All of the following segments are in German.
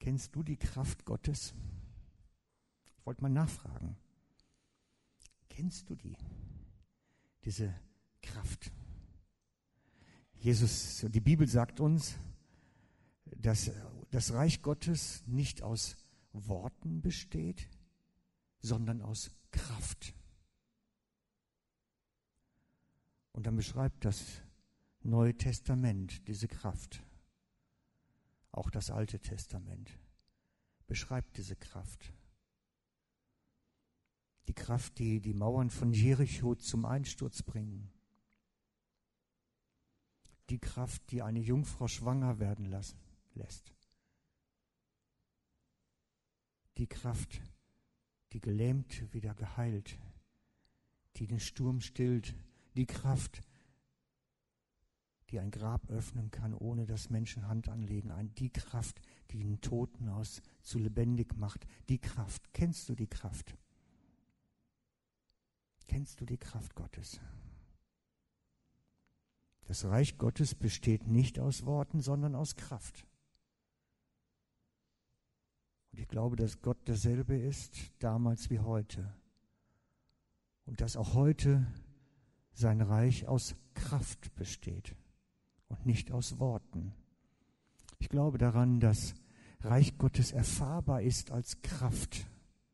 Kennst du die Kraft Gottes? Ich wollte mal nachfragen. Kennst du diese Kraft? Die Bibel sagt uns, dass das Reich Gottes nicht aus Worten besteht, sondern aus Kraft. Und dann beschreibt das Neue Testament diese Kraft. Auch das Alte Testament beschreibt diese Kraft. Die Kraft, die die Mauern von Jericho zum Einsturz bringen. Die Kraft, die eine Jungfrau schwanger werden lässt. Die Kraft, die gelähmt wieder geheilt, die den Sturm stillt. Die Kraft, die ein Grab öffnen kann, ohne dass Menschen Hand anlegen. Die Kraft, die den Toten zu lebendig macht. Die Kraft. Kennst du die Kraft? Kennst du die Kraft Gottes? Das Reich Gottes besteht nicht aus Worten, sondern aus Kraft. Und ich glaube, dass Gott derselbe ist, damals wie heute. Und dass auch heute sein Reich aus Kraft besteht und nicht aus Worten. Ich glaube daran, dass Reich Gottes erfahrbar ist als Kraft.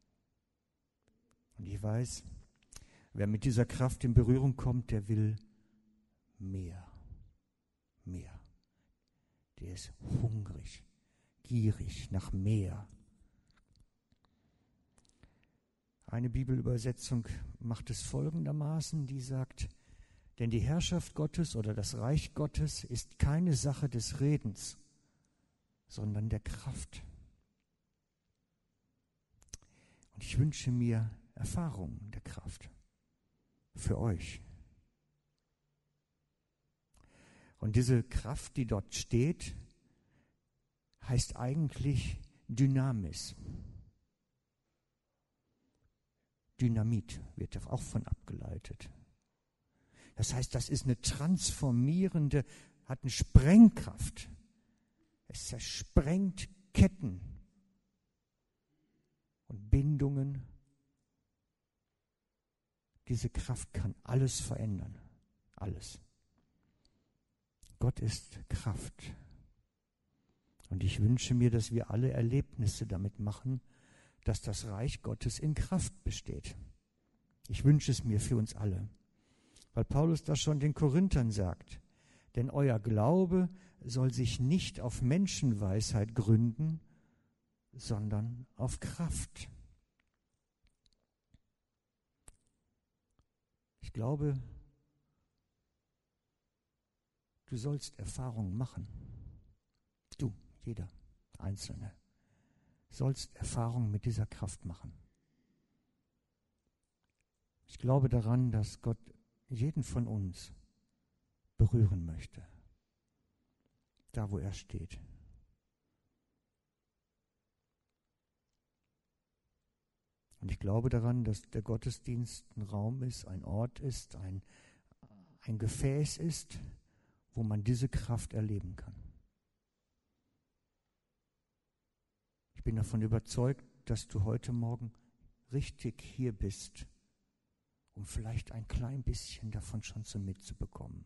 Und ich weiß, wer mit dieser Kraft in Berührung kommt, der will mehr. Mehr. Der ist hungrig, gierig nach mehr. Eine Bibelübersetzung macht es folgendermaßen, die sagt, denn die Herrschaft Gottes oder das Reich Gottes ist keine Sache des Redens, sondern der Kraft. Und ich wünsche mir Erfahrungen der Kraft für euch. Und diese Kraft, die dort steht, heißt eigentlich Dynamis. Dynamit wird auch von abgeleitet. Das heißt, das ist eine transformierende, hat eine Sprengkraft. Es zersprengt Ketten und Bindungen. Diese Kraft kann alles verändern. Alles. Gott ist Kraft. Und ich wünsche mir, dass wir alle Erlebnisse damit machen, dass das Reich Gottes in Kraft besteht. Ich wünsche es mir für uns alle. Weil Paulus das schon den Korinthern sagt. Denn euer Glaube soll sich nicht auf Menschenweisheit gründen, sondern auf Kraft. Ich glaube, du sollst Erfahrungen machen. Du, jeder Einzelne, sollst Erfahrungen mit dieser Kraft machen. Ich glaube daran, dass Gott jeden von uns berühren möchte, da wo er steht. Und ich glaube daran, dass der Gottesdienst ein Raum ist, ein Ort ist, ein Gefäß ist, wo man diese Kraft erleben kann. Ich bin davon überzeugt, dass du heute Morgen richtig hier bist, um vielleicht ein klein bisschen davon schon so mitzubekommen.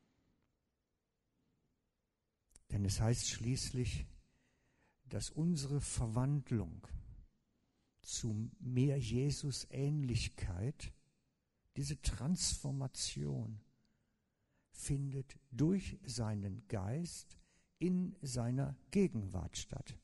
Denn es heißt schließlich, dass unsere Verwandlung zu mehr Jesus-Ähnlichkeit, diese Transformation findet durch seinen Geist in seiner Gegenwart statt.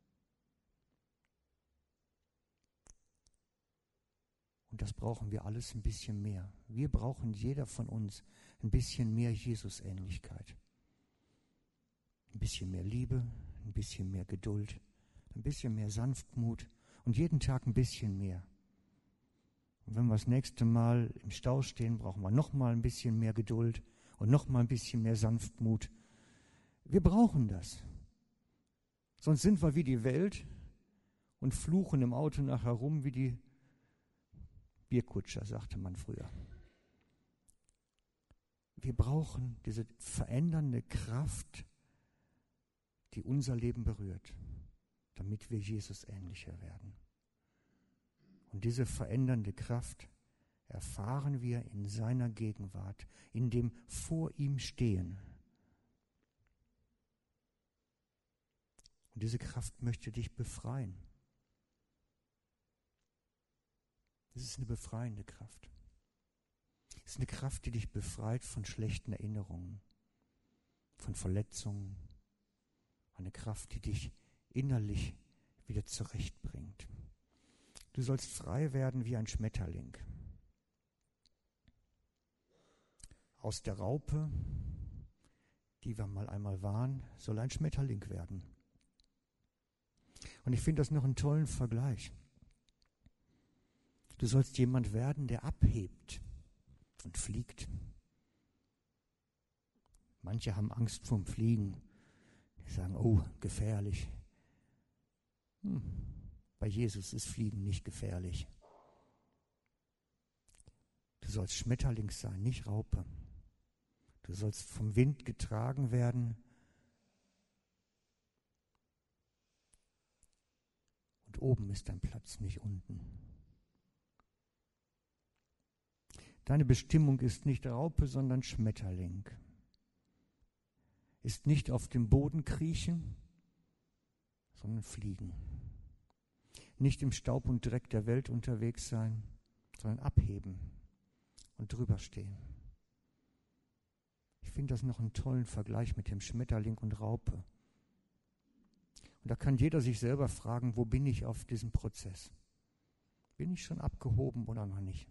Und das brauchen wir alles ein bisschen mehr. Wir brauchen, jeder von uns, ein bisschen mehr Jesus-Ähnlichkeit. Ein bisschen mehr Liebe, ein bisschen mehr Geduld, ein bisschen mehr Sanftmut und jeden Tag ein bisschen mehr. Und wenn wir das nächste Mal im Stau stehen, brauchen wir noch mal ein bisschen mehr Geduld und noch mal ein bisschen mehr Sanftmut. Wir brauchen das. Sonst sind wir wie die Welt und fluchen im Auto nachher rum wie die Bierkutscher, sagte man früher. Wir brauchen diese verändernde Kraft, die unser Leben berührt. damit wir Jesus ähnlicher werden. Und diese verändernde Kraft erfahren wir in seiner Gegenwart, in dem vor ihm Stehen. Und diese Kraft möchte dich befreien. Es ist eine befreiende Kraft. Es ist eine Kraft, die dich befreit von schlechten Erinnerungen, von Verletzungen. Eine Kraft, die dich innerlich wieder zurechtbringt. Du sollst frei werden wie ein Schmetterling. Aus der Raupe, die wir mal einmal waren, soll ein Schmetterling werden. Und ich finde das noch einen tollen Vergleich. Du sollst jemand werden, der abhebt und fliegt. Manche haben Angst vorm Fliegen. Die sagen, oh, gefährlich. Bei Jesus ist Fliegen nicht gefährlich. Du sollst Schmetterling sein, nicht Raupe. Du sollst vom Wind getragen werden. Und oben ist dein Platz, nicht unten. Deine Bestimmung ist nicht Raupe, sondern Schmetterling. Ist nicht auf dem Boden kriechen, sondern fliegen. Nicht im Staub und Dreck der Welt unterwegs sein, sondern abheben und drüber stehen. Ich finde das noch einen tollen Vergleich mit dem Schmetterling und Raupe. Und da kann jeder sich selber fragen, wo bin ich auf diesem Prozess? Bin ich schon abgehoben oder noch nicht?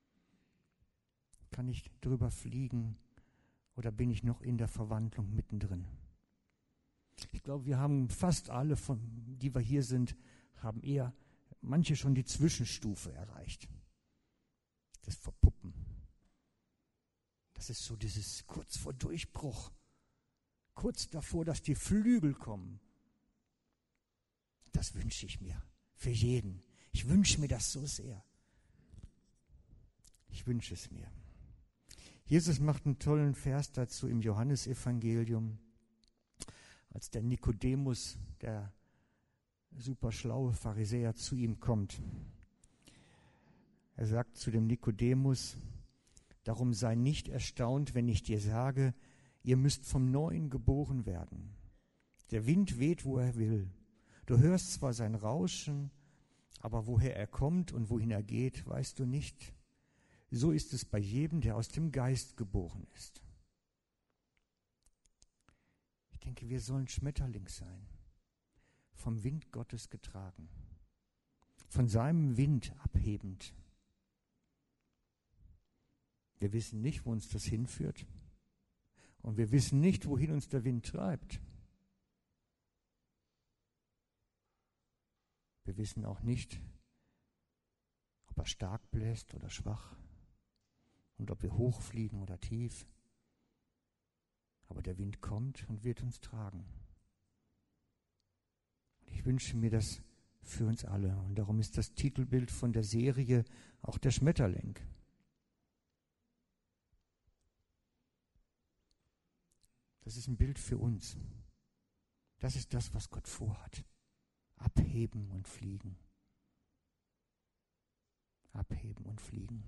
Kann ich drüber fliegen oder bin ich noch in der Verwandlung mittendrin? Ich glaube, wir haben fast alle, die wir hier sind, haben eher manche schon die Zwischenstufe erreicht. Das Verpuppen. Das ist so dieses kurz vor Durchbruch. Kurz davor, dass die Flügel kommen. Das wünsche ich mir. Für jeden. Ich wünsche mir das so sehr. Ich wünsche es mir. Jesus macht einen tollen Vers dazu im Johannesevangelium, als der Nikodemus, der super schlaue Pharisäer, zu ihm kommt. Er sagt zu dem Nikodemus, darum sei nicht erstaunt, wenn ich dir sage, ihr müsst vom Neuen geboren werden. Der Wind weht, wo er will. Du hörst zwar sein Rauschen, aber woher er kommt und wohin er geht, weißt du nicht. So ist es bei jedem, der aus dem Geist geboren ist. Ich denke, wir sollen Schmetterling sein, vom Wind Gottes getragen, von seinem Wind abhebend. Wir wissen nicht, wo uns das hinführt und wir wissen nicht, wohin uns der Wind treibt. Wir wissen auch nicht, ob er stark bläst oder schwach. Und ob wir hochfliegen oder tief. Aber der Wind kommt und wird uns tragen. Und ich wünsche mir das für uns alle. Und darum ist das Titelbild von der Serie auch der Schmetterling. Das ist ein Bild für uns. Das ist das, was Gott vorhat. Abheben und fliegen. Abheben und fliegen.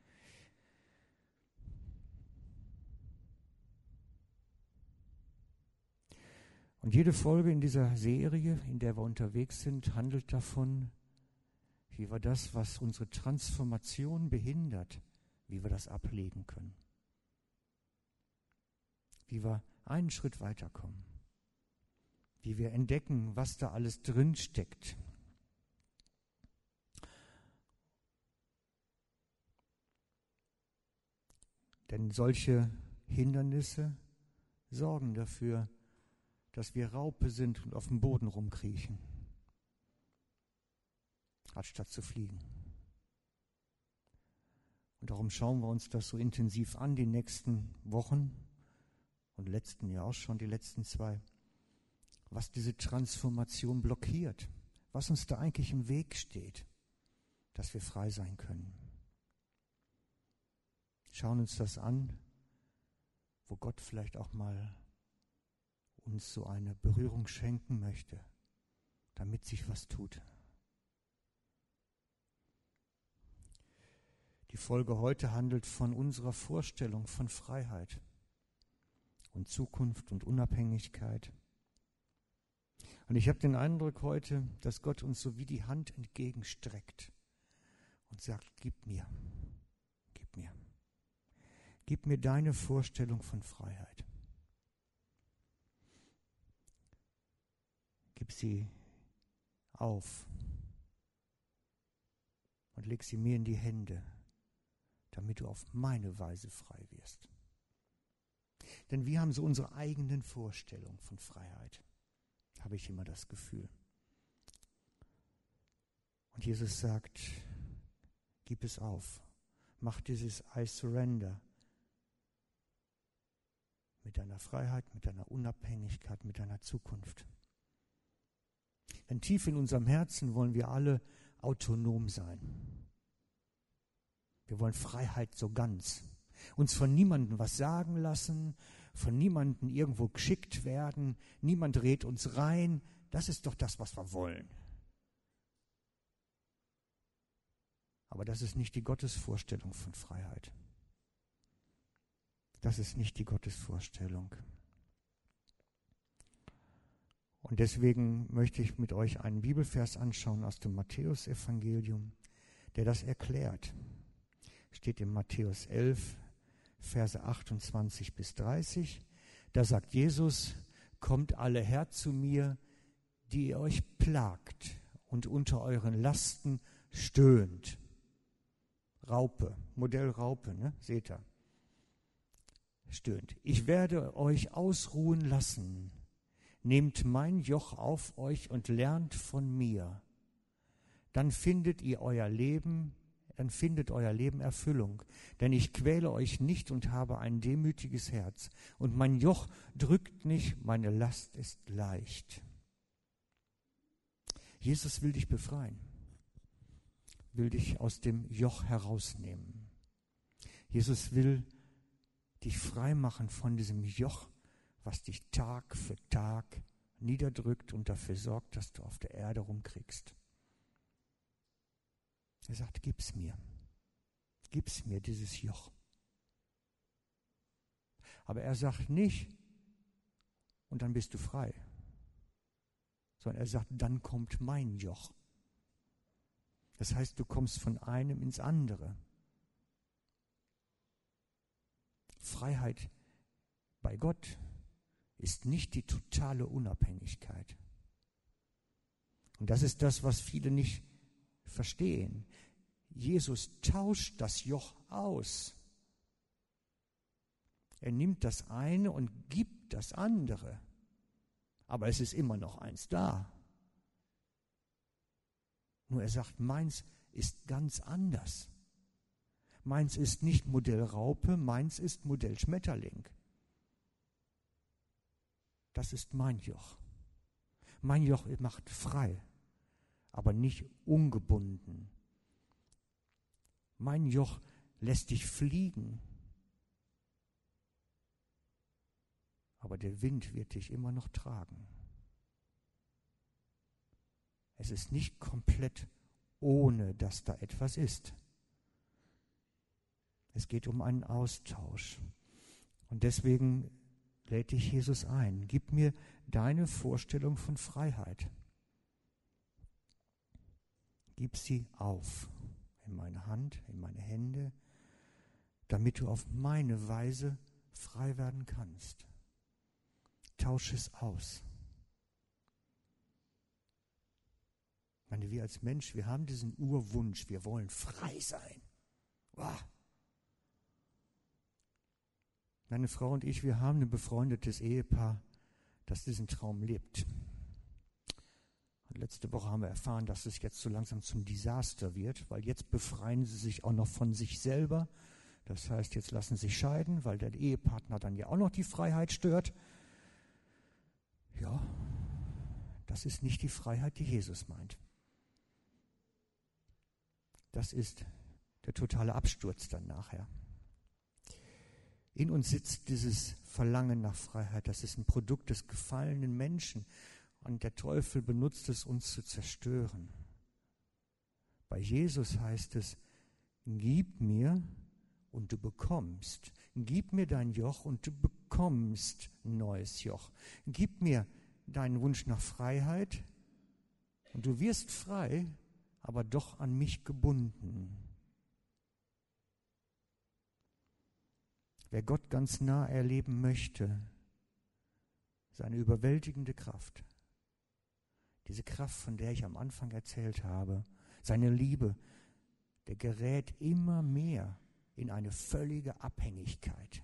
Und jede Folge in dieser Serie, in der wir unterwegs sind, handelt davon, wie wir das, was unsere Transformation behindert, wie wir das ablegen können. Wie wir einen Schritt weiterkommen. Wie wir entdecken, was da alles drin steckt. Denn solche Hindernisse sorgen dafür, dass wir Raupe sind und auf dem Boden rumkriechen, anstatt zu fliegen. Und darum schauen wir uns das so intensiv an, die nächsten Wochen und letzten Jahr auch schon, die letzten 2, was diese Transformation blockiert, was uns da eigentlich im Weg steht, dass wir frei sein können. Schauen uns das an, wo Gott vielleicht auch mal uns so eine Berührung schenken möchte, damit sich was tut. Die Folge heute handelt von unserer Vorstellung von Freiheit und Zukunft und Unabhängigkeit. Und ich habe den Eindruck heute, dass Gott uns so wie die Hand entgegenstreckt und sagt, gib mir deine Vorstellung von Freiheit. Gib sie auf und leg sie mir in die Hände, damit du auf meine Weise frei wirst. Denn wir haben so unsere eigenen Vorstellungen von Freiheit, habe ich immer das Gefühl. Und Jesus sagt, gib es auf, mach dieses I surrender mit deiner Freiheit, mit deiner Unabhängigkeit, mit deiner Zukunft. Denn tief in unserem Herzen wollen wir alle autonom sein. Wir wollen Freiheit so ganz. Uns von niemandem was sagen lassen, von niemandem irgendwo geschickt werden, niemand redet uns rein. Das ist doch das, was wir wollen. Aber das ist nicht die Gottesvorstellung von Freiheit. Das ist nicht die Gottesvorstellung. Und deswegen möchte ich mit euch einen Bibelvers anschauen aus dem Matthäusevangelium, der das erklärt. Steht in Matthäus 11, Verse 28 bis 30. Da sagt Jesus, kommt alle her zu mir, die ihr euch plagt und unter euren Lasten stöhnt. Raupe, Modell Raupe, ne? Seht ihr? Stöhnt. Ich werde euch ausruhen lassen. Nehmt mein Joch auf euch und lernt von mir. Dann findet euer Leben Erfüllung. Denn ich quäle euch nicht und habe ein demütiges Herz. Und mein Joch drückt nicht, meine Last ist leicht. Jesus will dich befreien, will dich aus dem Joch herausnehmen. Jesus will dich frei machen von diesem Joch, was dich Tag für Tag niederdrückt und dafür sorgt, dass du auf der Erde rumkriegst. Er sagt, gib's mir dieses Joch. Aber er sagt nicht, und dann bist du frei, sondern er sagt, dann kommt mein Joch. Das heißt, du kommst von einem ins andere. Freiheit bei Gott ist nicht die totale Unabhängigkeit. Und das ist das, was viele nicht verstehen. Jesus tauscht das Joch aus. Er nimmt das eine und gibt das andere. Aber es ist immer noch eins da. Nur er sagt, meins ist ganz anders. Meins ist nicht Modell Raupe, meins ist Modell Schmetterling. Das ist mein Joch. Mein Joch macht frei, aber nicht ungebunden. Mein Joch lässt dich fliegen, aber der Wind wird dich immer noch tragen. Es ist nicht komplett ohne, dass da etwas ist. Es geht um einen Austausch. Und deswegen lädt dich Jesus ein. Gib mir deine Vorstellung von Freiheit. Gib sie auf in meine Hand, in meine Hände, damit du auf meine Weise frei werden kannst. Tausche es aus. Ich meine, wir als Mensch, wir haben diesen Urwunsch, wir wollen frei sein. Wow. Meine Frau und ich, wir haben ein befreundetes Ehepaar, das diesen Traum lebt. Und letzte Woche haben wir erfahren, dass es jetzt so langsam zum Desaster wird, weil jetzt befreien sie sich auch noch von sich selber. Das heißt, jetzt lassen sie sich scheiden, weil der Ehepartner dann ja auch noch die Freiheit stört. Ja, das ist nicht die Freiheit, die Jesus meint. Das ist der totale Absturz dann nachher. In uns sitzt dieses Verlangen nach Freiheit. Das ist ein Produkt des gefallenen Menschen. und der Teufel benutzt es, uns zu zerstören. Bei Jesus heißt es, gib mir und du bekommst. Gib mir dein Joch und du bekommst ein neues Joch. Gib mir deinen Wunsch nach Freiheit und du wirst frei, aber doch an mich gebunden. Wer Gott ganz nah erleben möchte, seine überwältigende Kraft, diese Kraft, von der ich am Anfang erzählt habe, seine Liebe, der gerät immer mehr in eine völlige Abhängigkeit.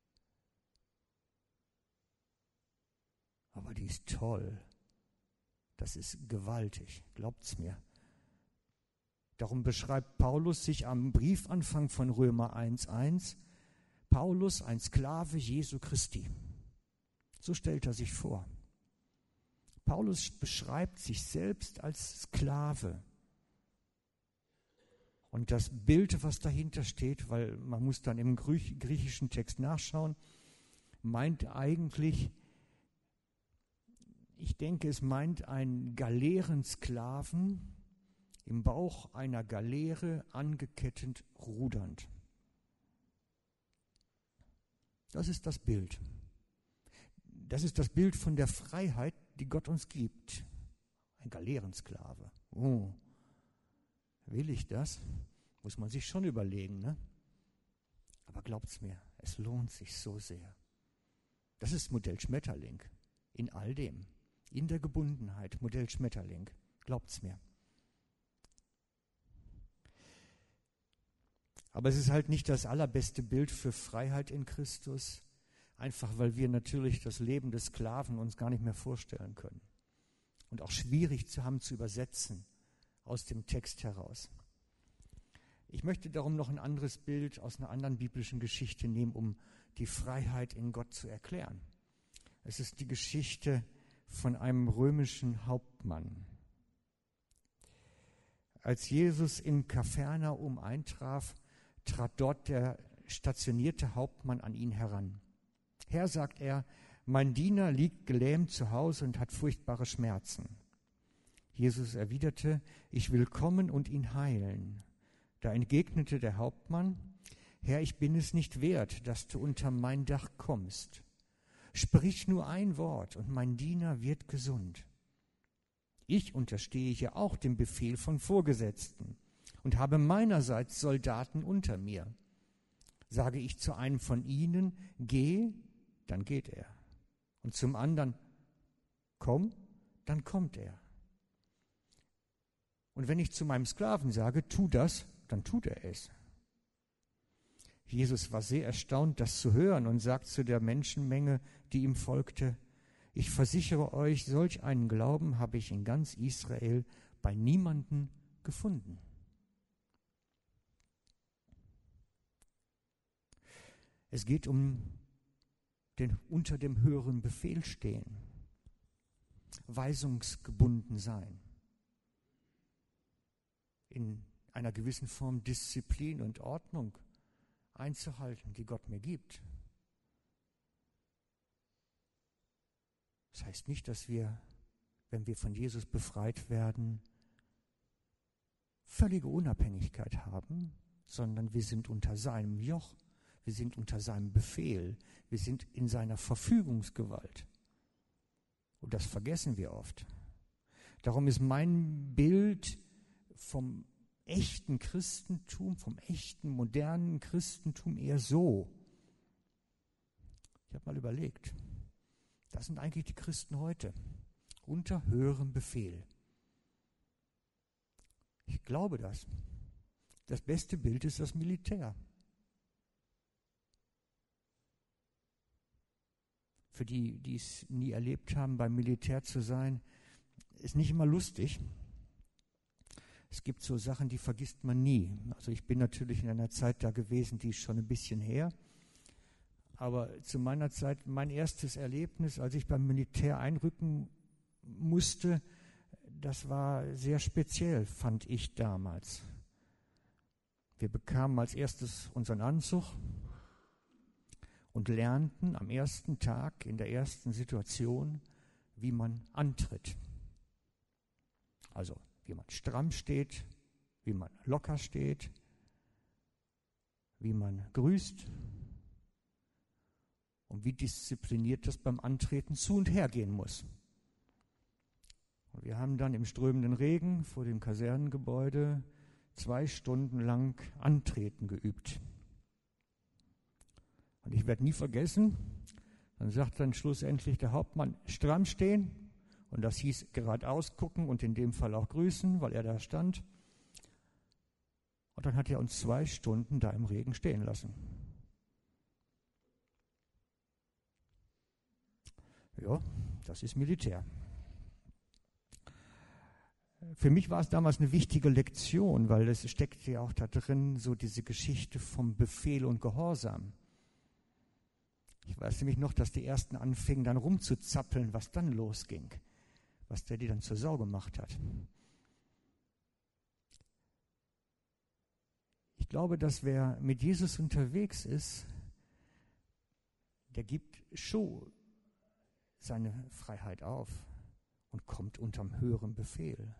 Aber die ist toll. Das ist gewaltig, glaubt's mir. Darum beschreibt Paulus sich am Briefanfang von Römer 1,1, Paulus, ein Sklave Jesu Christi. So stellt er sich vor. Paulus beschreibt sich selbst als Sklave. Und das Bild, was dahinter steht, weil man muss dann im griechischen Text nachschauen, meint eigentlich, ich denke, es meint einen Galeerensklaven im Bauch einer Galeere angekettet rudernd. Das ist das Bild. Das ist das Bild von der Freiheit, die Gott uns gibt. Ein Galeerensklave. Oh, will ich das? Muss man sich schon überlegen, ne? Aber glaubt's mir, es lohnt sich so sehr. Das ist Modell Schmetterling. In all dem. In der Gebundenheit. Modell Schmetterling. Glaubt's mir. Aber es ist halt nicht das allerbeste Bild für Freiheit in Christus, einfach weil wir natürlich das Leben des Sklaven uns gar nicht mehr vorstellen können und auch schwierig zu haben zu übersetzen aus dem Text heraus. Ich möchte darum noch ein anderes Bild aus einer anderen biblischen Geschichte nehmen, um die Freiheit in Gott zu erklären. Es ist die Geschichte von einem römischen Hauptmann. Als Jesus in Kapernaum eintraf, trat dort der stationierte Hauptmann an ihn heran. Herr, sagt er, mein Diener liegt gelähmt zu Hause und hat furchtbare Schmerzen. Jesus erwiderte, ich will kommen und ihn heilen. Da entgegnete der Hauptmann, Herr, ich bin es nicht wert, dass du unter mein Dach kommst. Sprich nur ein Wort und mein Diener wird gesund. Ich unterstehe ja auch dem Befehl von Vorgesetzten und habe meinerseits Soldaten unter mir. Sage ich zu einem von ihnen, geh, dann geht er. Und zum anderen, komm, dann kommt er. Und wenn ich zu meinem Sklaven sage, tu das, dann tut er es. Jesus war sehr erstaunt, das zu hören und sagt zu der Menschenmenge, die ihm folgte, ich versichere euch, solch einen Glauben habe ich in ganz Israel bei niemandem gefunden. Es geht um den unter dem höheren Befehl stehen, weisungsgebunden sein, in einer gewissen Form Disziplin und Ordnung einzuhalten, die Gott mir gibt. Das heißt nicht, dass wir, wenn wir von Jesus befreit werden, völlige Unabhängigkeit haben, sondern wir sind unter seinem Joch, wir sind unter seinem Befehl, wir sind in seiner Verfügungsgewalt. Und das vergessen wir oft. Darum ist mein Bild vom echten Christentum, vom echten modernen Christentum eher so. Ich habe mal überlegt, das sind eigentlich die Christen heute, unter höherem Befehl. Ich glaube das. Das beste Bild ist das Militär. Für die, die es nie erlebt haben, beim Militär zu sein, ist nicht immer lustig. Es gibt so Sachen, die vergisst man nie. Also ich bin natürlich in einer Zeit da gewesen, die ist schon ein bisschen her. Aber zu meiner Zeit, mein erstes Erlebnis, als ich beim Militär einrücken musste, das war sehr speziell, fand ich damals. Wir bekamen als erstes unseren Anzug und lernten am ersten Tag in der ersten Situation wie man antritt. Also wie man stramm steht, wie man locker steht, wie man grüßt und wie diszipliniert das beim Antreten zu und her gehen muss. Und wir haben dann im strömenden Regen vor dem Kasernengebäude 2 Stunden lang Antreten geübt. Und ich werde nie vergessen, dann sagt dann schlussendlich der Hauptmann, stramm stehen. Und das hieß geradeaus gucken und in dem Fall auch grüßen, weil er da stand. Und dann hat er uns 2 Stunden da im Regen stehen lassen. Ja, das ist Militär. Für mich war es damals eine wichtige Lektion, weil es steckte ja auch da drin, so diese Geschichte vom Befehl und Gehorsam. Ich weiß nämlich noch, dass die Ersten anfingen dann rumzuzappeln, was dann losging, was der die dann zur Sau gemacht hat. Ich glaube, dass wer mit Jesus unterwegs ist, der gibt schon seine Freiheit auf und kommt unterm höheren Befehl.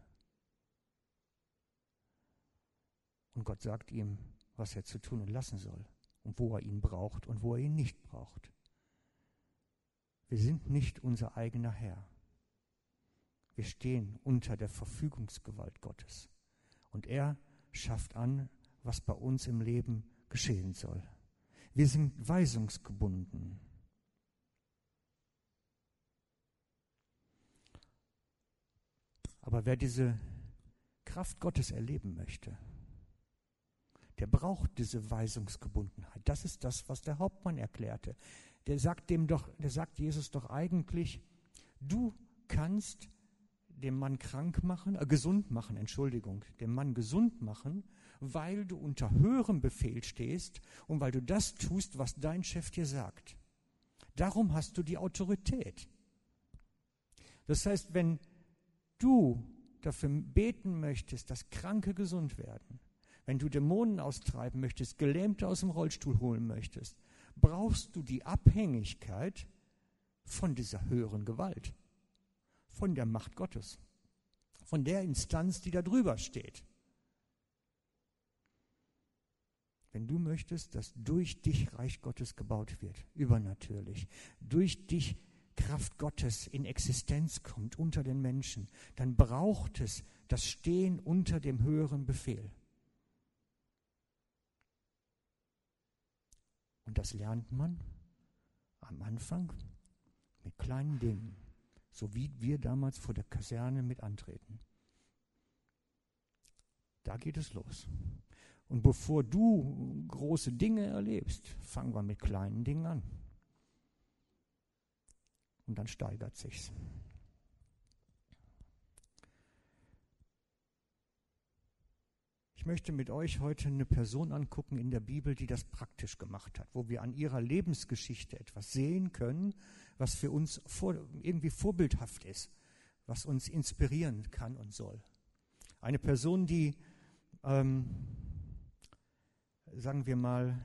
Und Gott sagt ihm, was er zu tun und lassen soll und wo er ihn braucht und wo er ihn nicht braucht. Wir sind nicht unser eigener Herr. Wir stehen unter der Verfügungsgewalt Gottes. Und er schafft an, was bei uns im Leben geschehen soll. Wir sind weisungsgebunden. Aber wer diese Kraft Gottes erleben möchte, der braucht diese Weisungsgebundenheit. Das ist das, was der Hauptmann erklärte. Der sagt Jesus doch eigentlich, du kannst den Mann gesund machen, den Mann gesund machen, weil du unter höherem Befehl stehst und weil du das tust, was dein Chef dir sagt. Darum hast du die Autorität. Das heißt, wenn du dafür beten möchtest, dass Kranke gesund werden, wenn du Dämonen austreiben möchtest, Gelähmte aus dem Rollstuhl holen möchtest, brauchst du die Abhängigkeit von dieser höheren Gewalt, von der Macht Gottes, von der Instanz, die da drüber steht. Wenn du möchtest, dass durch dich Reich Gottes gebaut wird, übernatürlich, durch dich Kraft Gottes in Existenz kommt unter den Menschen, dann braucht es das Stehen unter dem höheren Befehl. Und das lernt man am Anfang mit kleinen Dingen, so wie wir damals vor der Kaserne mit antreten. Da geht es los. Und bevor du große Dinge erlebst, fangen wir mit kleinen Dingen an. Und dann steigert sich's. Ich möchte mit euch heute eine Person angucken in der Bibel, die das praktisch gemacht hat, wo wir an ihrer Lebensgeschichte etwas sehen können, was für uns irgendwie vorbildhaft ist, was uns inspirieren kann und soll. Eine Person, die, sagen wir mal,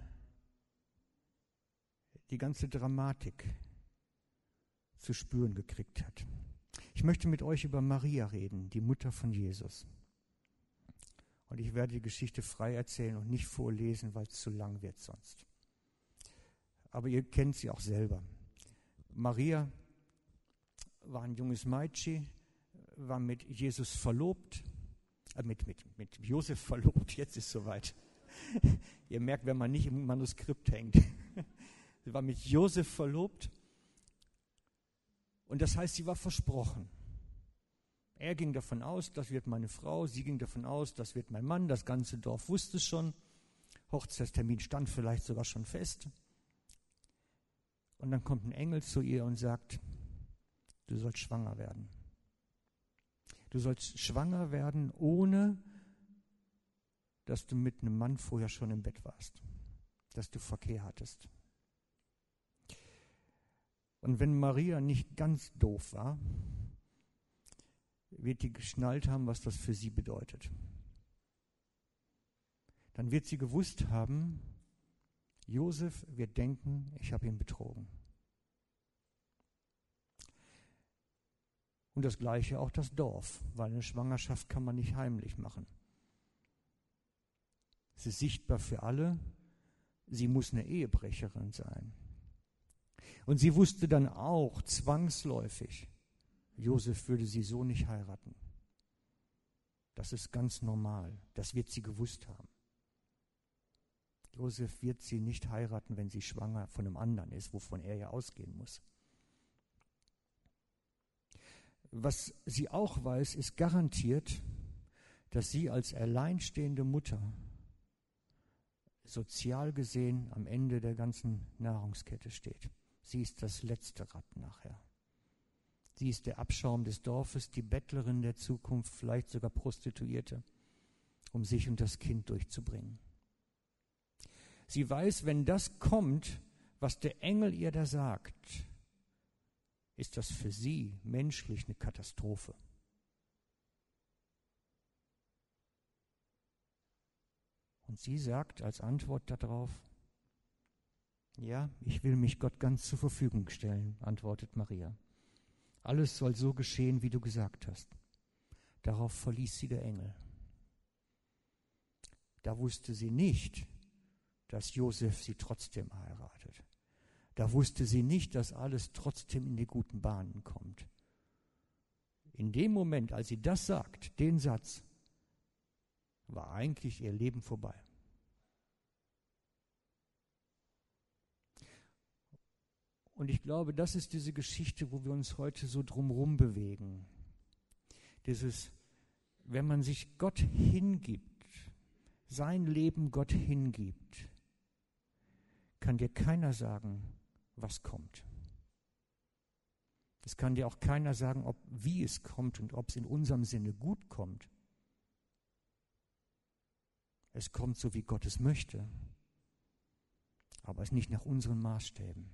die ganze Dramatik zu spüren gekriegt hat. Ich möchte mit euch über Maria reden, die Mutter von Jesus. Und ich werde die Geschichte frei erzählen und nicht vorlesen, weil es zu lang wird sonst. Aber ihr kennt sie auch selber. Maria war ein junges Mädchen, war mit Jesus verlobt, mit Josef verlobt, jetzt ist es soweit. Ihr merkt, wenn man nicht im Manuskript hängt. Sie war mit Josef verlobt und das heißt, sie war versprochen. Er ging davon aus, das wird meine Frau, sie ging davon aus, das wird mein Mann, das ganze Dorf wusste es schon. Hochzeitstermin stand vielleicht sogar schon fest. Und dann kommt ein Engel zu ihr und sagt, du sollst schwanger werden. Du sollst schwanger werden, ohne dass du mit einem Mann vorher schon im Bett warst, dass du Verkehr hattest. Und wenn Maria nicht ganz doof war, wird die geschnallt haben, was das für sie bedeutet. Dann wird sie gewusst haben, Josef wird denken, ich habe ihn betrogen. Und das Gleiche auch das Dorf, weil eine Schwangerschaft kann man nicht heimlich machen. Es ist sichtbar für alle, sie muss eine Ehebrecherin sein. Und sie wusste dann auch zwangsläufig, Josef würde sie so nicht heiraten. Das ist ganz normal, das wird sie gewusst haben. Josef wird sie nicht heiraten, wenn sie schwanger von einem anderen ist, wovon er ja ausgehen muss. Was sie auch weiß, ist garantiert, dass sie als alleinstehende Mutter sozial gesehen am Ende der ganzen Nahrungskette steht. Sie ist das letzte Rad nachher. Sie ist der Abschaum des Dorfes, die Bettlerin der Zukunft, vielleicht sogar Prostituierte, um sich und das Kind durchzubringen. Sie weiß, wenn das kommt, was der Engel ihr da sagt, ist das für sie menschlich eine Katastrophe. Und sie sagt als Antwort darauf, ja, ich will mich Gott ganz zur Verfügung stellen, antwortet Maria. Alles soll so geschehen, wie du gesagt hast. Darauf verließ sie der Engel. Da wusste sie nicht, dass Josef sie trotzdem heiratet. Da wusste sie nicht, dass alles trotzdem in die guten Bahnen kommt. In dem Moment, als sie das sagt, den Satz, war eigentlich ihr Leben vorbei. Und ich glaube, das ist diese Geschichte, wo wir uns heute so drumherum bewegen. Dieses, wenn man sich Gott hingibt, sein Leben Gott hingibt, kann dir keiner sagen, was kommt. Es kann dir auch keiner sagen, wie es kommt und ob es in unserem Sinne gut kommt. Es kommt so, wie Gott es möchte, aber es nicht nach unseren Maßstäben.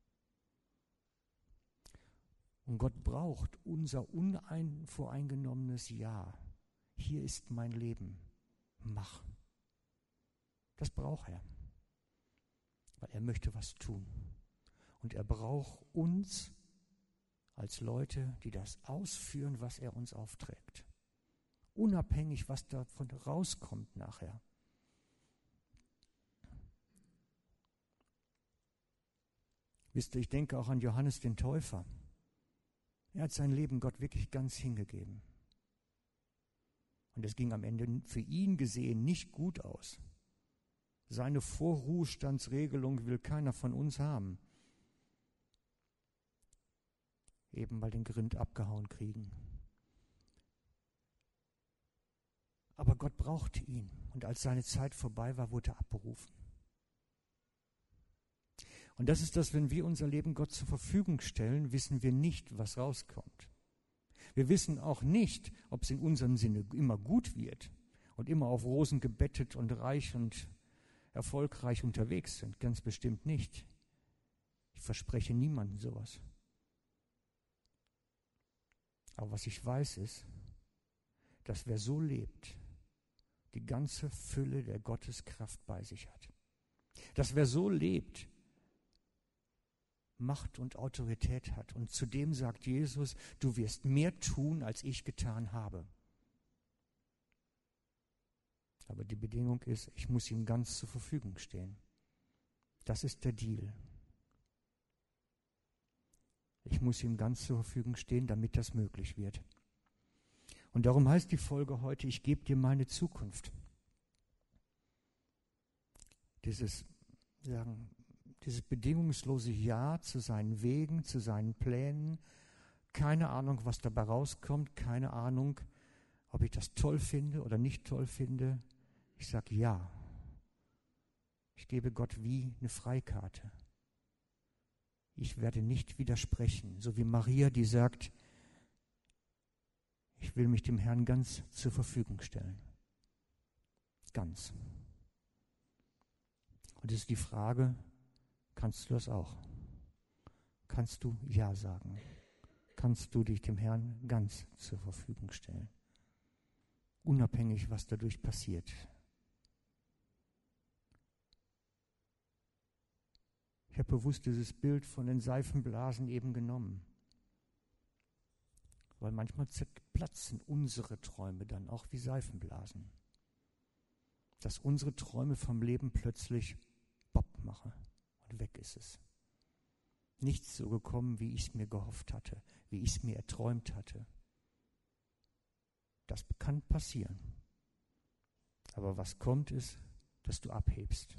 Und Gott braucht unser unvoreingenommenes Ja. Hier ist mein Leben. Mach. Das braucht er, weil er möchte was tun. Und er braucht uns als Leute, die das ausführen, was er uns aufträgt. Unabhängig, was davon rauskommt nachher. Wisst ihr, ich denke auch an Johannes den Täufer. Er hat sein Leben Gott wirklich ganz hingegeben. Und es ging am Ende für ihn gesehen nicht gut aus. Seine Vorruhestandsregelung will keiner von uns haben. Eben weil den Grind abgehauen kriegen. Aber Gott brauchte ihn. Und als seine Zeit vorbei war, wurde er abberufen. Und das ist das, wenn wir unser Leben Gott zur Verfügung stellen, wissen wir nicht, was rauskommt. Wir wissen auch nicht, ob es in unserem Sinne immer gut wird und immer auf Rosen gebettet und reich und erfolgreich unterwegs sind. Ganz bestimmt nicht. Ich verspreche niemandem sowas. Aber was ich weiß ist, dass wer so lebt, die ganze Fülle der Gotteskraft bei sich hat. Dass wer so lebt, Macht und Autorität hat. Und zudem sagt Jesus, du wirst mehr tun, als ich getan habe. Aber die Bedingung ist, ich muss ihm ganz zur Verfügung stehen. Das ist der Deal. Ich muss ihm ganz zur Verfügung stehen, damit das möglich wird. Und darum heißt die Folge heute, ich gebe dir meine Zukunft. Dieses bedingungslose Ja zu seinen Wegen, zu seinen Plänen. Keine Ahnung, was dabei rauskommt. Keine Ahnung, ob ich das toll finde oder nicht toll finde. Ich sage ja. Ich gebe Gott wie eine Freikarte. Ich werde nicht widersprechen. So wie Maria, die sagt, ich will mich dem Herrn ganz zur Verfügung stellen. Ganz. Und es ist die Frage, kannst du das auch? Kannst du Ja sagen? Kannst du dich dem Herrn ganz zur Verfügung stellen? Unabhängig, was dadurch passiert. Ich habe bewusst dieses Bild von den Seifenblasen eben genommen. Weil manchmal zerplatzen unsere Träume dann auch wie Seifenblasen. Dass unsere Träume vom Leben plötzlich Bopp machen und weg ist es. Nichts so gekommen, wie ich es mir gehofft hatte, wie ich es mir erträumt hatte. Das kann passieren. Aber was kommt ist, dass du abhebst.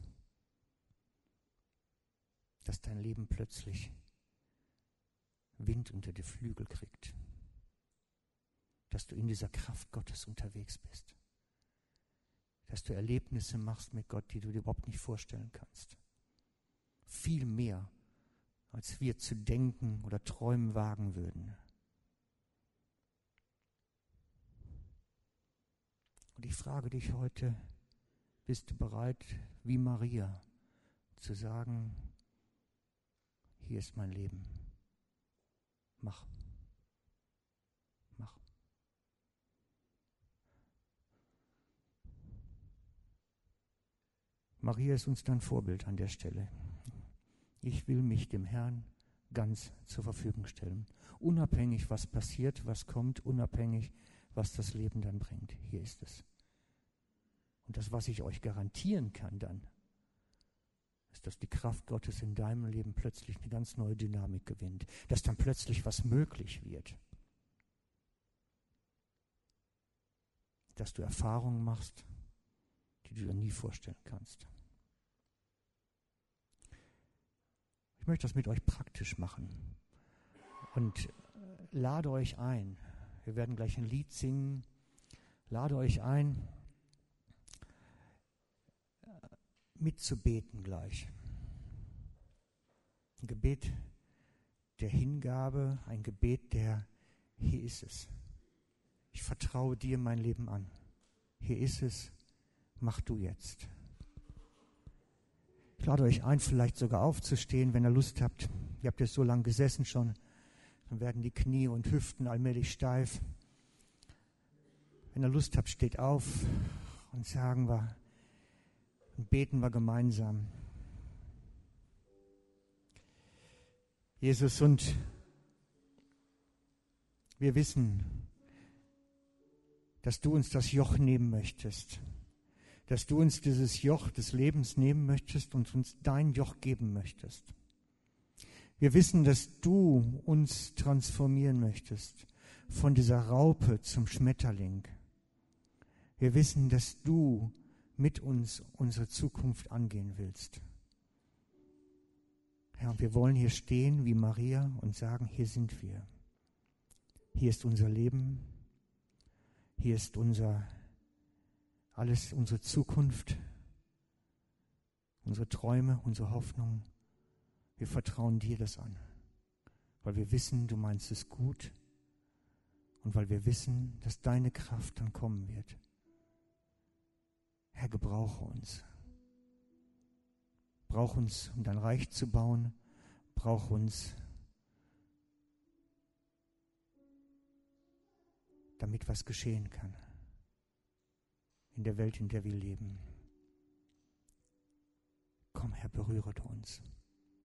Dass dein Leben plötzlich Wind unter die Flügel kriegt. Dass du in dieser Kraft Gottes unterwegs bist. Dass du Erlebnisse machst mit Gott, die du dir überhaupt nicht vorstellen kannst. Viel mehr, als wir zu denken oder träumen wagen würden. Und ich frage dich heute, bist du bereit, wie Maria, zu sagen, hier ist mein Leben. Mach. Mach. Maria ist uns dann Vorbild an der Stelle. Ich will mich dem Herrn ganz zur Verfügung stellen. Unabhängig, was passiert, was kommt, unabhängig, was das Leben dann bringt. Hier ist es. Und das, was ich euch garantieren kann dann, ist, dass die Kraft Gottes in deinem Leben plötzlich eine ganz neue Dynamik gewinnt. Dass dann plötzlich was möglich wird. Dass du Erfahrungen machst, die du dir nie vorstellen kannst. Ich möchte das mit euch praktisch machen und lade euch ein. Wir werden gleich ein Lied singen. Lade euch ein, mitzubeten gleich. Ein Gebet der Hingabe, ein Gebet der, hier ist es. Ich vertraue dir mein Leben an. Hier ist es, mach du jetzt. Ich lade euch ein, vielleicht sogar aufzustehen, wenn ihr Lust habt. Ihr habt jetzt so lange gesessen schon, dann werden die Knie und Hüften allmählich steif. Wenn ihr Lust habt, steht auf und sagen wir und beten wir gemeinsam. Jesus, und wir wissen, dass du uns das Joch nehmen möchtest, dass du uns dieses Joch des Lebens nehmen möchtest und uns dein Joch geben möchtest. Wir wissen, dass du uns transformieren möchtest von dieser Raupe zum Schmetterling. Wir wissen, dass du mit uns unsere Zukunft angehen willst. Herr, und wir wollen hier stehen wie Maria und sagen, hier sind wir. Hier ist unser Leben. Hier ist alles, unsere Zukunft, unsere Träume, unsere Hoffnung. Wir vertrauen dir das an, weil wir wissen, du meinst es gut und weil wir wissen, dass deine Kraft dann kommen wird. Herr, gebrauche uns. Brauch uns, um dein Reich zu bauen. Brauch uns, damit was geschehen kann. In der Welt, in der wir leben. Komm, Herr, berühre du uns.